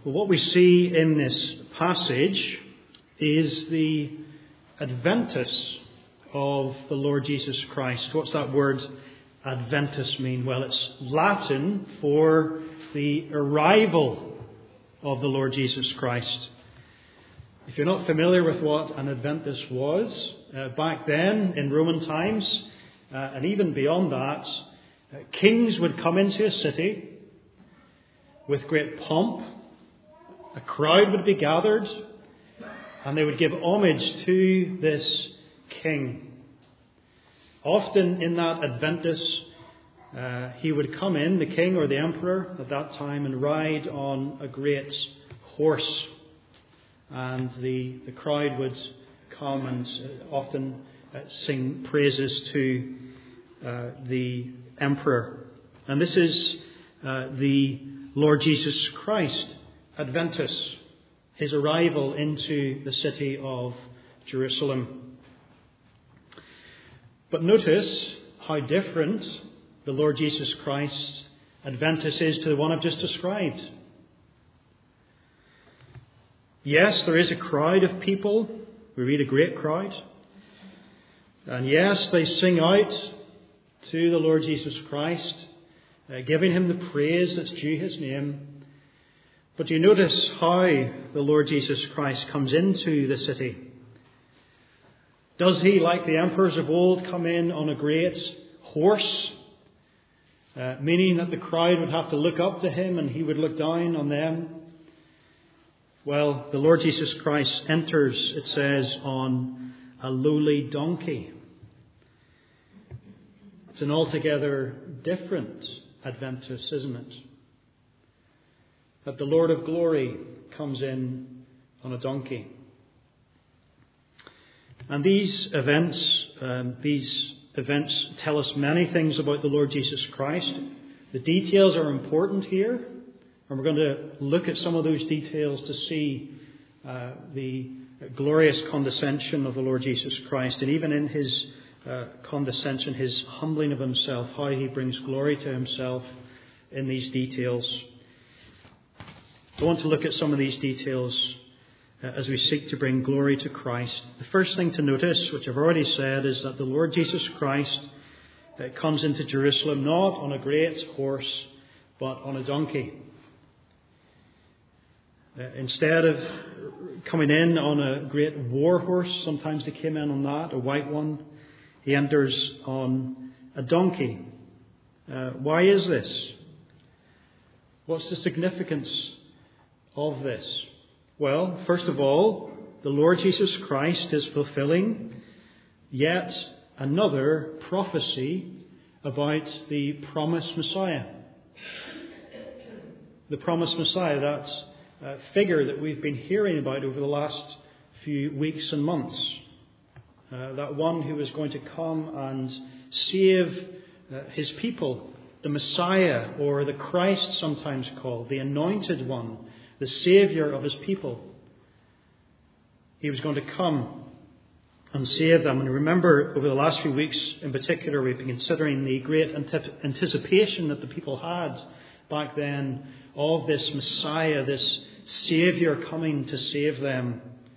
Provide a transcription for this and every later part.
Well, what we see in this passage is the adventus of the Lord Jesus Christ. What's that word adventus mean? Well, it's Latin for the arrival of the Lord Jesus Christ. If you're not familiar with what an adventus was, back then in Roman times, and even beyond that, kings would come into a city with great pomp. A crowd would be gathered, and they would give homage to this king. Often in that adventus, he would come in, the king or the emperor at that time, and ride on a great horse. And the crowd would come and often sing praises to the emperor. And this is the Lord Jesus Christ adventus, his arrival into the city of Jerusalem. But notice how different the Lord Jesus Christ's adventus is to the one I've just described. Yes, there is a crowd of people. We read a great crowd. And yes, they sing out to the Lord Jesus Christ, giving him the praise that's due his name. But you notice how the Lord Jesus Christ comes into the city. Does he, like the emperors of old, come in on a great horse, meaning that the crowd would have to look up to him and he would look down on them? Well, the Lord Jesus Christ enters, it says, on a lowly donkey. It's an altogether different adventus, isn't it? That the Lord of glory comes in on a donkey. And these events tell us many things about the Lord Jesus Christ. The details are important here, and we're going to look at some of those details to see the glorious condescension of the Lord Jesus Christ, and even in his condescension, his humbling of himself, how he brings glory to himself in these details. I want to look at some of these details as we seek to bring glory to Christ. The first thing to notice, which I've already said, is that the Lord Jesus Christ comes into Jerusalem not on a great horse, but on a donkey. Instead of coming in on a great war horse, sometimes they came in on that, a white one, he enters on a donkey. Why is this? What's the significance of this? Well, first of all, the Lord Jesus Christ is fulfilling yet another prophecy about the promised Messiah. The promised Messiah, that figure that we've been hearing about over the last few weeks and months. That one who is going to come and save his people. The Messiah, or the Christ sometimes called, the Anointed One, the Saviour of his people. He was going to come and save them. And remember, over the last few weeks in particular, we've been considering the great anticipation that the people had back then of this Messiah, this Saviour coming to save them.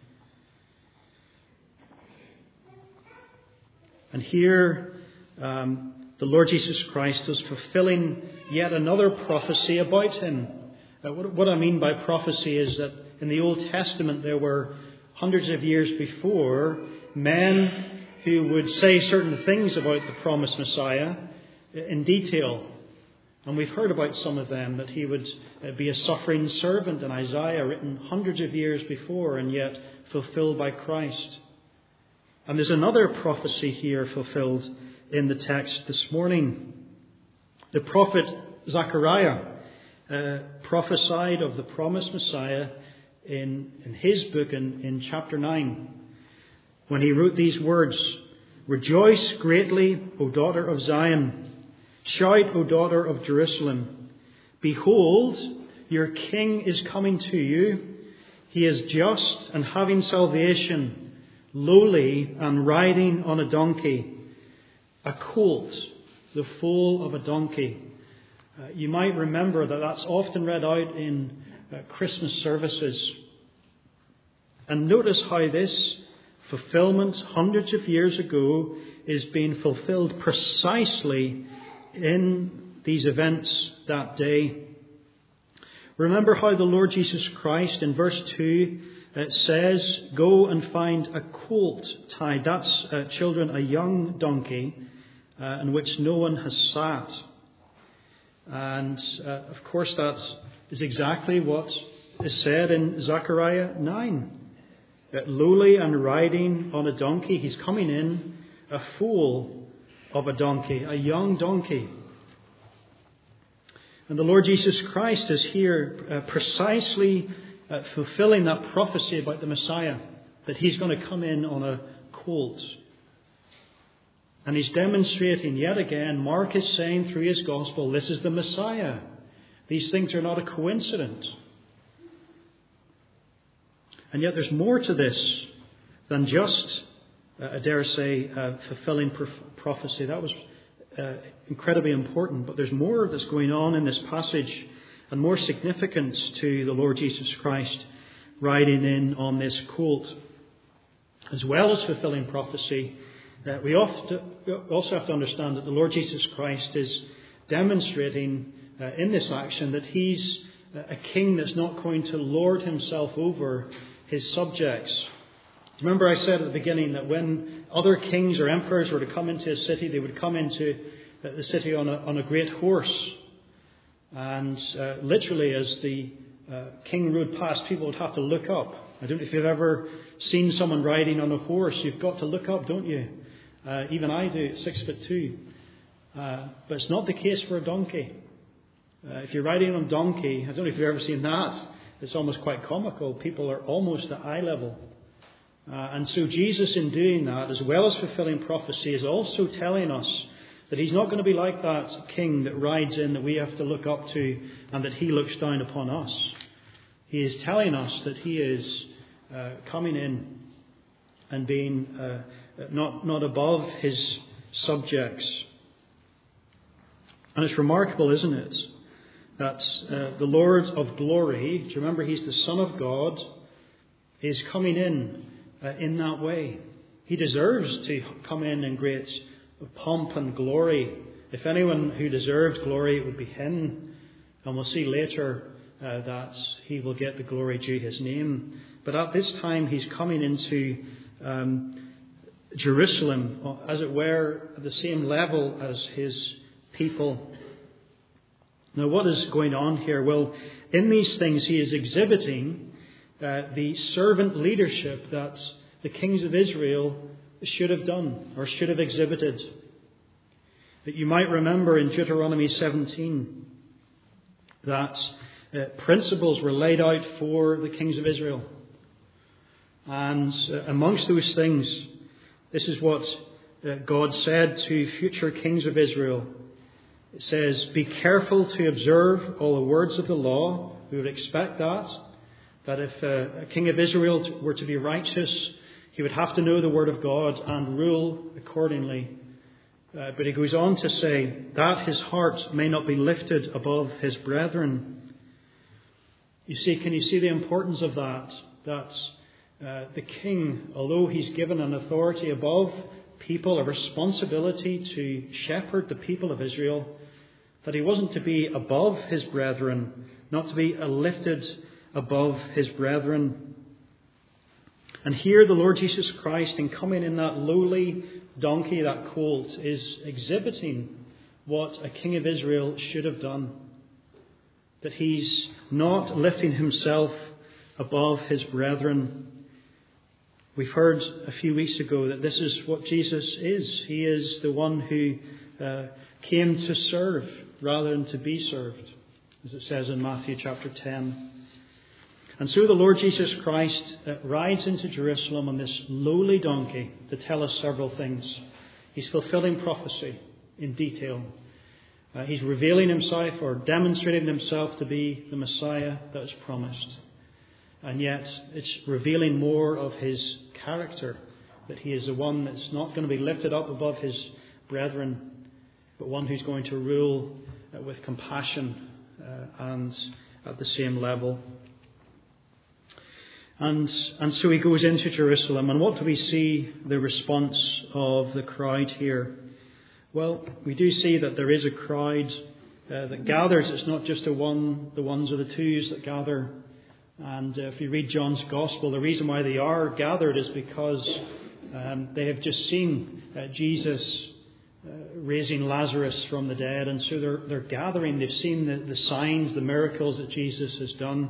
And here, the Lord Jesus Christ is fulfilling yet another prophecy about him. What I mean by prophecy is that in the Old Testament there were hundreds of years before men who would say certain things about the promised Messiah in detail. And we've heard about some of them, that he would be a suffering servant in Isaiah, written hundreds of years before and yet fulfilled by Christ. And there's another prophecy here fulfilled in the text this morning. The prophet Zechariah prophesied of the promised Messiah in his book in chapter 9, when he wrote these words: "Rejoice greatly, O daughter of Zion. Shout, O daughter of Jerusalem. Behold, your king is coming to you. He is just and having salvation, lowly and riding on a donkey, a colt, the foal of a donkey." You might remember that that's often read out in Christmas services. And notice how this fulfillment hundreds of years ago is being fulfilled precisely in these events that day. Remember how the Lord Jesus Christ in verse 2 says, "Go and find a colt tied." That's, children, a young donkey in which no one has sat. And of course that is exactly what is said in Zechariah 9. That lowly and riding on a donkey, he's coming in, a foal of a donkey, a young donkey. And the Lord Jesus Christ is here precisely fulfilling that prophecy about the Messiah, that he's going to come in on a colt. And he's demonstrating yet again, Mark is saying through his gospel, this is the Messiah. These things are not a coincidence. And yet there's more to this than just, I dare say, fulfilling prophecy. That was incredibly important. But there's more that's going on in this passage and more significance to the Lord Jesus Christ riding in on this colt. As well as fulfilling prophecy, we also have to understand that the Lord Jesus Christ is demonstrating in this action that he's a king that's not going to lord himself over his subjects. Remember I said at the beginning that when other kings or emperors were to come into a city, they would come into the city on a great horse. And literally as the king rode past, people would have to look up. I don't know if you've ever seen someone riding on a horse. You've got to look up, don't you? Even I do, at 6'2". But it's not the case for a donkey. If you're riding on a donkey, I don't know if you've ever seen that. It's almost quite comical. People are almost at eye level. And so Jesus, in doing that, as well as fulfilling prophecy, is also telling us that he's not going to be like that king that rides in that we have to look up to and that he looks down upon us. He is telling us that he is coming in and being not above his subjects. And it's remarkable, isn't it, that the Lord of glory, do you remember he's the Son of God, is coming in that way. He deserves to come in great pomp and glory. If anyone who deserved glory, it would be him. And we'll see later that he will get the glory due his name. But at this time he's coming into Jerusalem, as it were, at the same level as his people. Now what is going on here? Well, in these things he is exhibiting the servant leadership that the kings of Israel should have done or should have exhibited. That you might remember in Deuteronomy 17 that principles were laid out for the kings of Israel. And amongst those things, this is what God said to future kings of Israel. It says, "Be careful to observe all the words of the law." We would expect that if a king of Israel were to be righteous, he would have to know the word of God and rule accordingly. But he goes on to say that his heart may not be lifted above his brethren. You see, can you see the importance of that? That the king, although he's given an authority above people, a responsibility to shepherd the people of Israel, that he wasn't to be above his brethren, not to be lifted above his brethren. And here the Lord Jesus Christ, in coming in that lowly donkey, that colt, is exhibiting what a king of Israel should have done. That he's not lifting himself above his brethren. We've heard a few weeks ago that this is what Jesus is. He is the one who came to serve rather than to be served, as it says in Matthew chapter 10. And so the Lord Jesus Christ rides into Jerusalem on this lowly donkey to tell us several things. He's fulfilling prophecy in detail. He's revealing himself or demonstrating himself to be the Messiah that is promised. And yet it's revealing more of his character, that he is the one that's not going to be lifted up above his brethren, but one who's going to rule with compassion and at the same level. And so he goes into Jerusalem. And what do we see the response of the crowd here? Well, we do see that there is a crowd that gathers. It's not just the ones or the twos that gather. And if you read John's Gospel, the reason why they are gathered is because they have just seen Jesus raising Lazarus from the dead. And so they're gathering. They've seen the signs, the miracles that Jesus has done.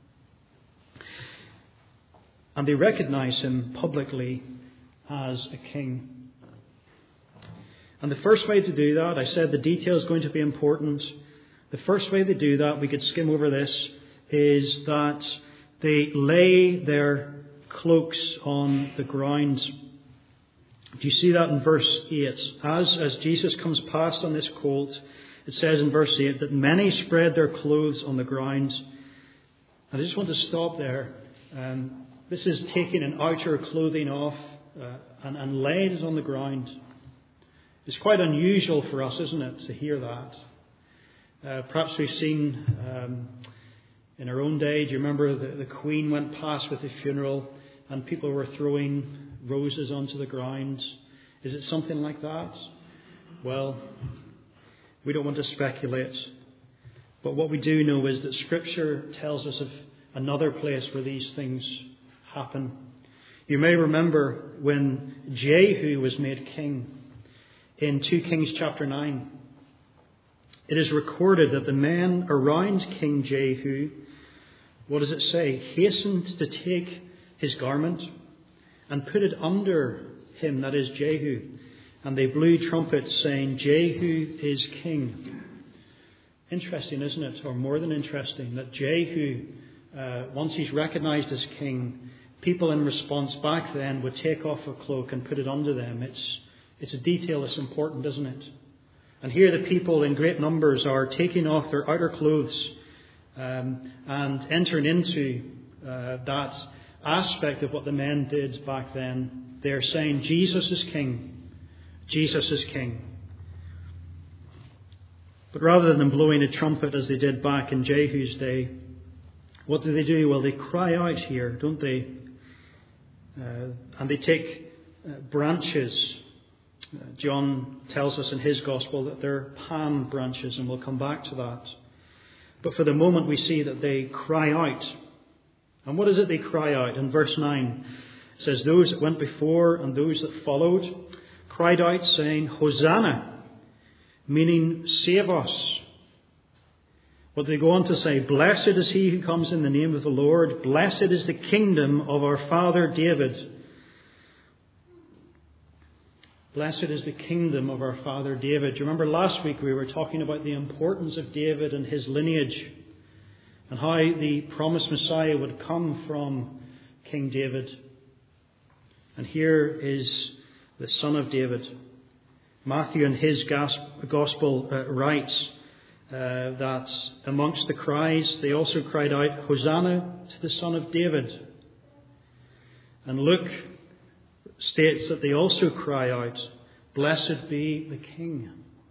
And they recognize him publicly as a king. And the first way to do that, I said the detail is going to be important. The first way they do that, we could skim over this, is that they lay their cloaks on the ground. Do you see that in verse 8? As Jesus comes past on this colt, it says in verse 8 that many spread their clothes on the ground. And I just want to stop there. This is taking an outer clothing off and laying it on the ground. It's quite unusual for us, isn't it, to hear that. Perhaps we've seen in our own day, do you remember the Queen went past with the funeral and people were throwing roses onto the ground? Is it something like that? Well, we don't want to speculate. But what we do know is that Scripture tells us of another place where these things happen. You may remember when Jehu was made king in 2 Kings chapter 9. It is recorded that the men around King Jehu, what does it say? Hastened to take his garment and put it under him, that is Jehu. And they blew trumpets saying, Jehu is king. Interesting, isn't it? Or more than interesting, that Jehu, once he's recognized as king, people in response back then would take off a cloak and put it under them. It's a detail that's important, isn't it? And here the people in great numbers are taking off their outer clothes and entering into that aspect of what the men did back then. They're saying, Jesus is king. Jesus is king. But rather than blowing a trumpet as they did back in Jehu's day, what do? Well, they cry out here, don't they? And they take branches. John tells us in his Gospel that they're palm branches, and we'll come back to that. But for the moment we see that they cry out. And what is it they cry out? In verse 9 it says, those that went before and those that followed cried out saying, Hosanna, meaning save us. But they go on to say, blessed is he who comes in the name of the Lord. Blessed is the kingdom of our father David. Blessed is the kingdom of our father David. Do you remember last week we were talking about the importance of David and his lineage and how the promised Messiah would come from King David. And here is the son of David. Matthew in his Gospel writes that amongst the cries they also cried out, Hosanna to the Son of David. And Luke states that they also cry out, blessed be the King.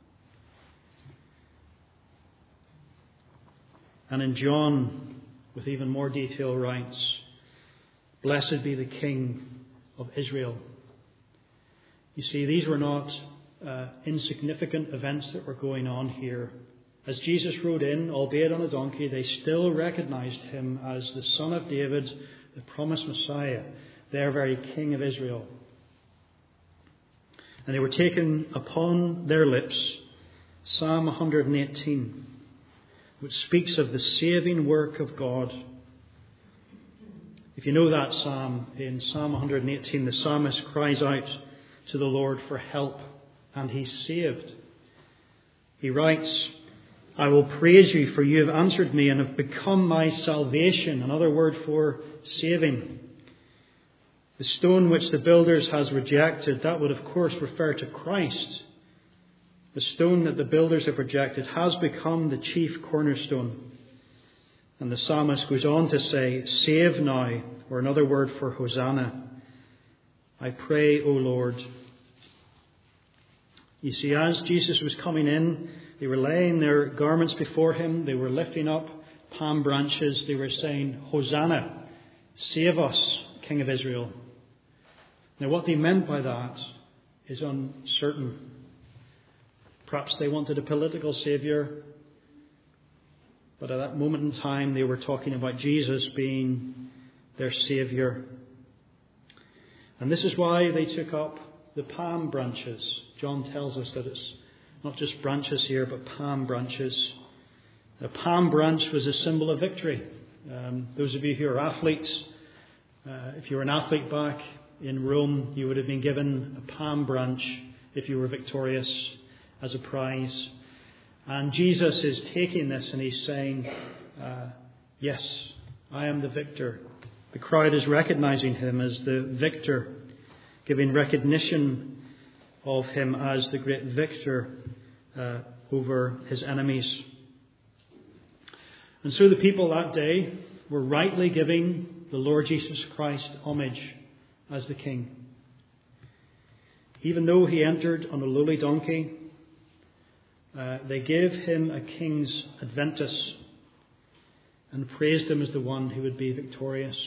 And in John, with even more detail, writes, blessed be the King of Israel. You see, these were not insignificant events that were going on here. As Jesus rode in, albeit on a donkey, they still recognized him as the Son of David, the promised Messiah, their very King of Israel. And they were taken upon their lips Psalm 118, which speaks of the saving work of God. If you know that psalm, in Psalm 118, the psalmist cries out to the Lord for help, and he's saved. He writes, I will praise you, for you have answered me and have become my salvation. Another word for saving. The stone which the builders has rejected, that would of course refer to Christ. The stone that the builders have rejected has become the chief cornerstone. And the psalmist goes on to say, save now, or another word for Hosanna. I pray, O Lord. You see, as Jesus was coming in, they were laying their garments before him. They were lifting up palm branches. They were saying, Hosanna, "Save us, King of Israel." Now, what they meant by that is uncertain. Perhaps they wanted a political saviour, but at that moment in time they were talking about Jesus being their saviour. And this is why they took up the palm branches. John tells us that it's not just branches here, but palm branches. A palm branch was a symbol of victory. Those of you who are athletes, if you were an athlete back in Rome, you would have been given a palm branch if you were victorious as a prize. And Jesus is taking this and he's saying, yes, I am the victor. The crowd is recognizing him as the victor, giving recognition of him as the great victor over his enemies. And so the people that day were rightly giving the Lord Jesus Christ homage as the King. Even though he entered on a lowly donkey, they gave him a king's adventus and praised him as the one who would be victorious.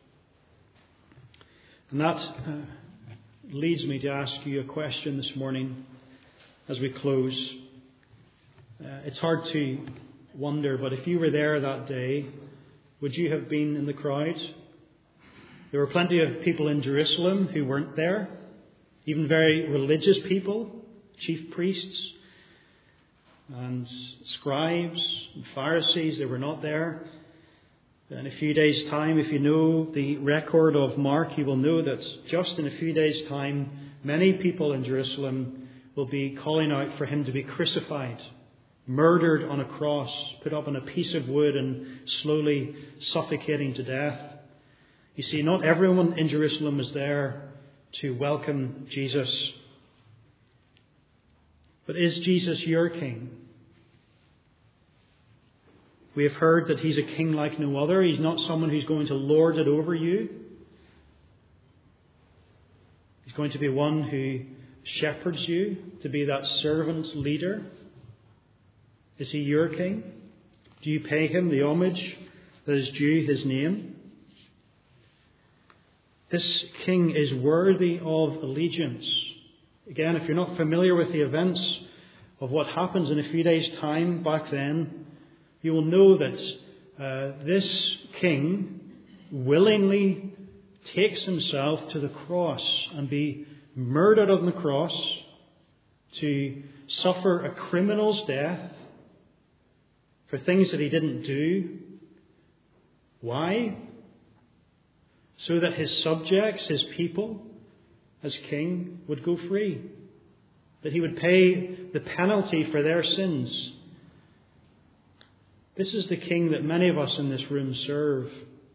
And that leads me to ask you a question this morning as we close. It's hard to wonder, but if you were there that day, would you have been in the crowd? There were plenty of people in Jerusalem who weren't there, even very religious people, chief priests and scribes and Pharisees. They were not there. In a few days' time, if you know the record of Mark, you will know that just in a few days' time, many people in Jerusalem will be calling out for him to be crucified, murdered on a cross, put up on a piece of wood and slowly suffocating to death. You see, not everyone in Jerusalem is there to welcome Jesus. But is Jesus your King? We have heard that he's a king like no other. He's not someone who's going to lord it over you. He's going to be one who shepherds you, to be that servant leader. Is he your King? Do you pay him the homage that is due his name? This King is worthy of allegiance. Again, if you're not familiar with the events of what happens in a few days' time back then, you will know that this King willingly takes himself to the cross and be murdered on the cross to suffer a criminal's death for things that he didn't do. Why? So that his subjects, his people, as King, would go free. That he would pay the penalty for their sins. This is the King that many of us in this room serve.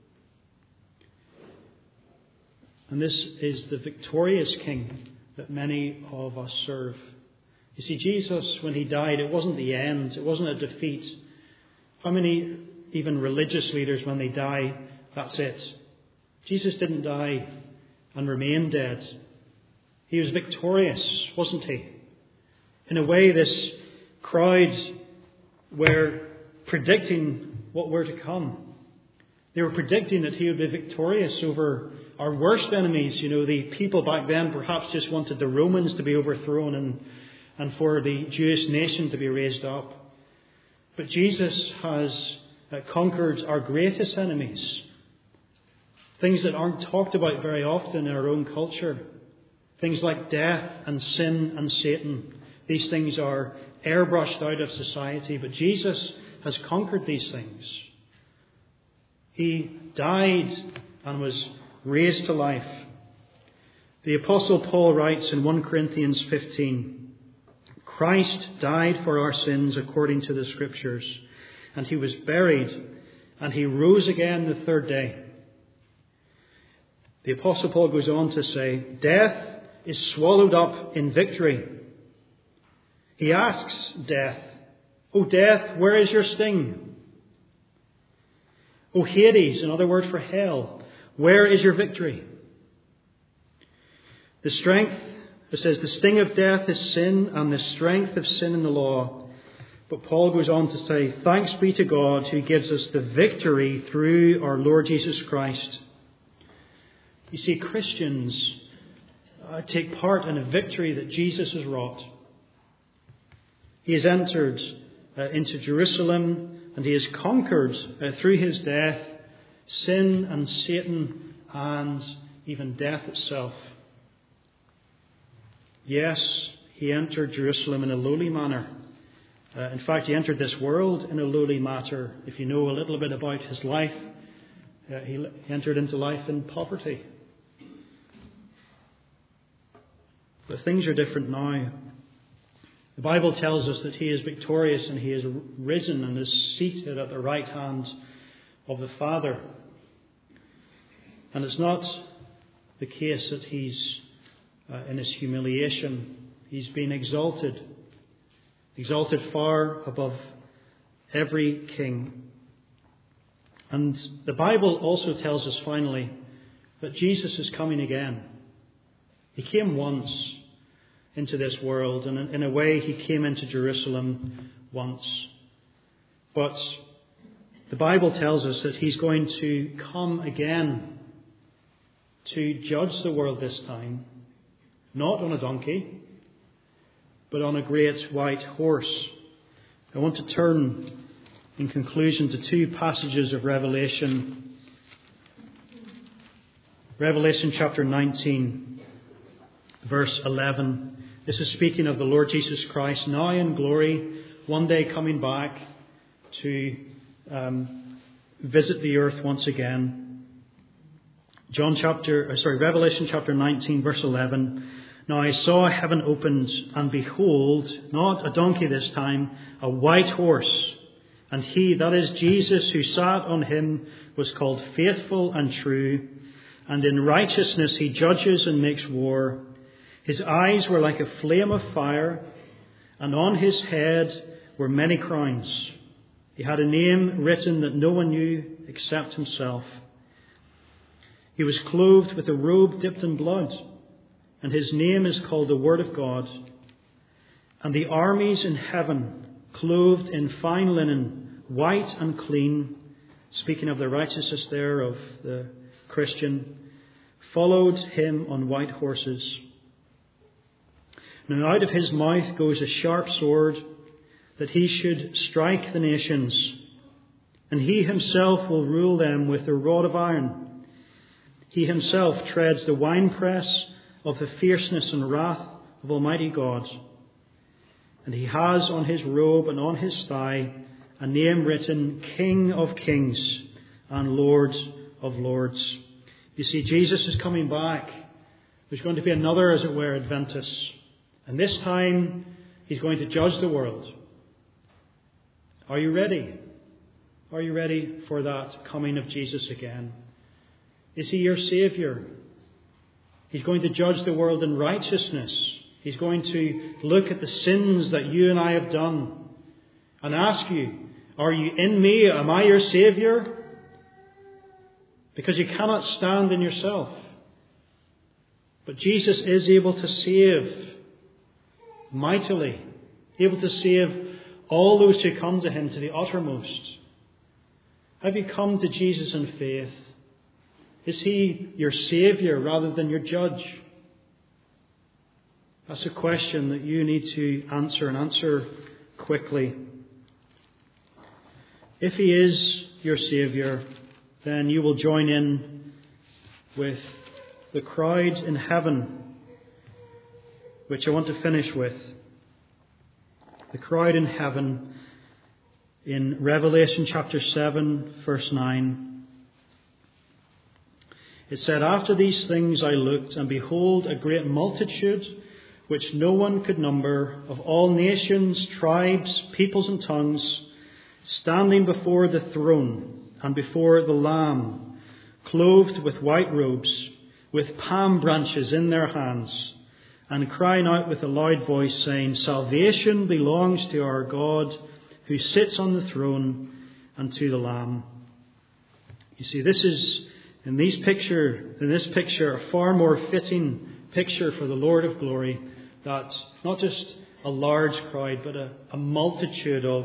And this is the victorious King that many of us serve. You see, Jesus, when he died, it wasn't the end. It wasn't a defeat. How many, even religious leaders, when they die, that's it? Jesus didn't die and remain dead. He was victorious, wasn't he? In a way, this crowd were predicting what were to come. They were predicting that he would be victorious over our worst enemies. You know, the people back then perhaps just wanted the Romans to be overthrown and for the Jewish nation to be raised up. But Jesus has conquered our greatest enemies. Things that aren't talked about very often in our own culture. Things like death and sin and Satan. These things are airbrushed out of society, but Jesus has conquered these things. He died and was raised to life. The Apostle Paul writes in 1 Corinthians 15, Christ died for our sins according to the Scriptures, and he was buried, and he rose again the third day. The Apostle Paul goes on to say, death is swallowed up in victory. He asks death, O death, where is your sting? O Hades, another word for hell, where is your victory? The strength, it says, the sting of death is sin, and the strength of sin in the law. But Paul goes on to say, thanks be to God who gives us the victory through our Lord Jesus Christ. You see, Christians take part in a victory that Jesus has wrought. He has entered into Jerusalem, and he has conquered through his death sin and Satan and even death itself. Yes, he entered Jerusalem in a lowly manner. In fact, he entered this world in a lowly matter. If you know a little bit about his life, he entered into life in poverty. But things are different now. The Bible tells us that he is victorious and he is risen and is seated at the right hand of the Father. And it's not the case that he's in his humiliation. He's been exalted far above every king. And the Bible also tells us finally that Jesus is coming again. He came once into this world, and in a way he came into Jerusalem once. But the Bible tells us that he's going to come again to judge the world this time, not on a donkey, but on a great white horse. I want to turn in conclusion to two passages of Revelation. Revelation chapter 19, verse 11. This is speaking of the Lord Jesus Christ now in glory, one day coming back to visit the earth once again. Revelation chapter 19, verse 11. Now I saw heaven opened, and behold, not a donkey this time, a white horse. And he, that is Jesus, who sat on him, was called Faithful and True. And in righteousness he judges and makes war. His eyes were like a flame of fire, and on his head were many crowns. He had a name written that no one knew except himself. He was clothed with a robe dipped in blood, and his name is called the Word of God. And the armies in heaven, clothed in fine linen, white and clean, speaking of the righteousness there of the Christian, followed him on white horses. Now out of his mouth goes a sharp sword, that he should strike the nations, and he himself will rule them with a rod of iron. He himself treads the winepress of the fierceness and wrath of Almighty God. And he has on his robe and on his thigh a name written, King of Kings and Lord of Lords. You see, Jesus is coming back. There's going to be another, as it were, Adventus. And this time, he's going to judge the world. Are you ready? Are you ready for that coming of Jesus again? Is he your Saviour? He's going to judge the world in righteousness. He's going to look at the sins that you and I have done and ask you, are you in me? Am I your Saviour? Because you cannot stand in yourself. But Jesus is able to save mightily, able to save all those who come to him to the uttermost. Have you come to Jesus in faith? Is he your Saviour rather than your judge? That's a question that you need to answer, and answer quickly. If he is your Saviour, then you will join in with the crowd in heaven, which I want to finish with. The crowd in heaven in Revelation chapter 7, verse 9. It said, After these things I looked, and behold, a great multitude, which no one could number, of all nations, tribes, peoples and tongues, standing before the throne and before the Lamb, clothed with white robes, with palm branches in their hands, and crying out with a loud voice, saying, Salvation belongs to our God, who sits on the throne, and to the Lamb. You see, this is, in this picture, a far more fitting picture for the Lord of glory, that not just a large crowd, but a multitude of,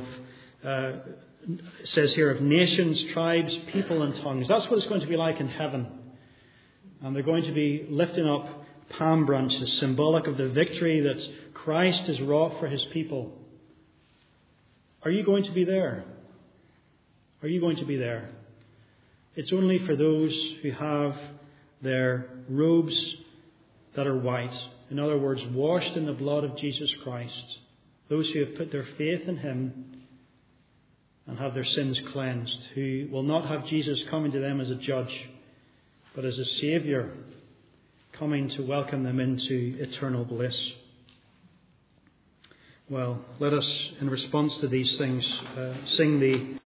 it says here, of nations, tribes, people and tongues. That's what it's going to be like in heaven. And they're going to be lifting up palm branches, symbolic of the victory that Christ has wrought for his people. Are you going to be there? Are you going to be there? It's only for those who have their robes that are white. In other words, washed in the blood of Jesus Christ. Those who have put their faith in him and have their sins cleansed, who will not have Jesus coming to them as a judge, but as a Saviour coming to welcome them into eternal bliss. Well, let us, in response to these things, sing the